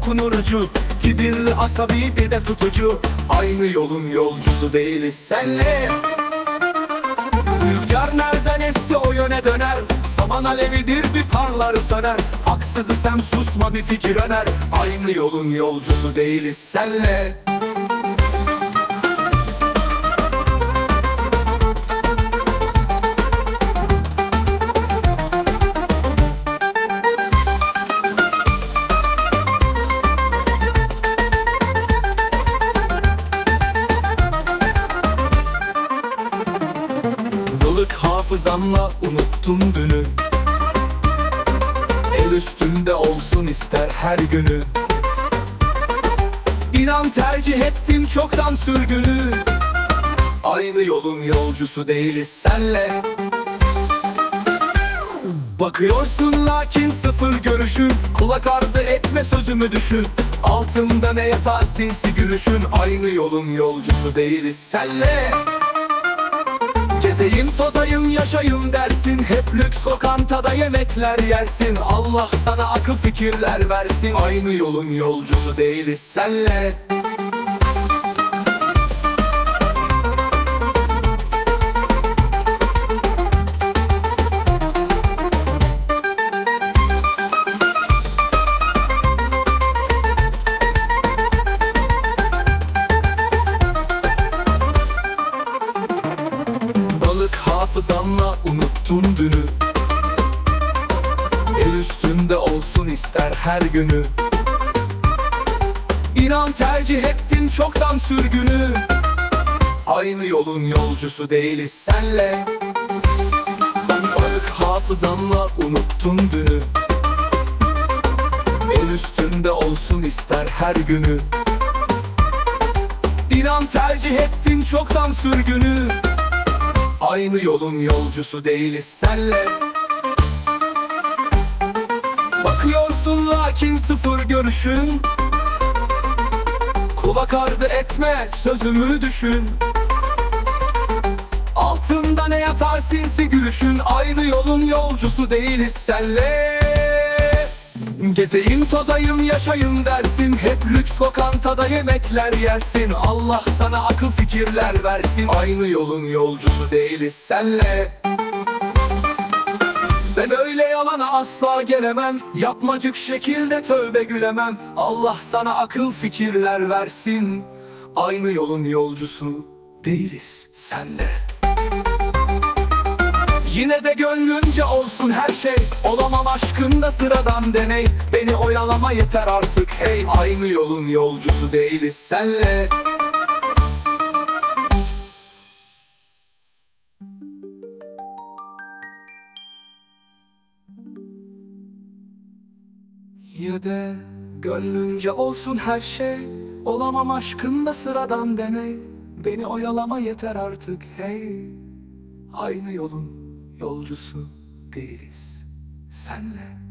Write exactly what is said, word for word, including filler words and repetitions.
dokunur ucu. Kibirli, asabi, bir de tutucu. Aynı yolun yolcusu değiliz senle. Rüzgar nereden esti o yöne döner. Saman alevidir, bir parlar söner. Haksız isem susma, bir fikir öner. Aynı yolun yolcusu değiliz senle. Hafızamla unuttum dünü. El üstünde olsun ister her günü. İnan tercih ettim çoktan sürgünü. Aynı yolun yolcusu değiliz senle. Bakıyorsun lakin sıfır görüşün. Kulak ardı etme, sözümü düşün. Altında ne yatar sinsi gülüşün. Aynı yolun yolcusu değiliz senle. Gezeyim tozayım yaşayım dersin. Hep lüks lokantada yemekler yersin. Allah sana akıl fikirler versin. Aynı yolun yolcusu değiliz senle. Hafızamla unuttum dünü. El üstünde olsun ister her günü. İnan tercih ettim çoktan sürgünü. Aynı yolun yolcusu değiliz senle. Balık hafızamla unuttum dünü. El üstünde olsun ister her günü. İnan tercih ettim çoktan sürgünü. Aynı yolun yolcusu değiliz senle. Bakıyorsun lakin sıfır görüşün. Kulak ardı etme, sözümü düşün. Altında ne yatar sinsi gülüşün. Aynı yolun yolcusu değiliz senle. Gezeyim tozayım yaşayım dersin. Hep lüks lokantada yemekler yersin. Allah sana akıl fikirler versin. Aynı yolun yolcusu değiliz senle. Ben öyle yalana asla gelemem. Yapmacık şekilde tövbe gülemem. Allah sana akıl fikirler versin. Aynı yolun yolcusu değiliz senle. Yine de gönlünce olsun her şey. Olamam aşkında sıradan deney. Beni oyalama yeter artık hey. Aynı yolun yolcusu değiliz senle. Yine de gönlünce olsun her şey. Olamam aşkında sıradan deney. Beni oyalama yeter artık hey. Aynı yolun yolcusu değiliz senle.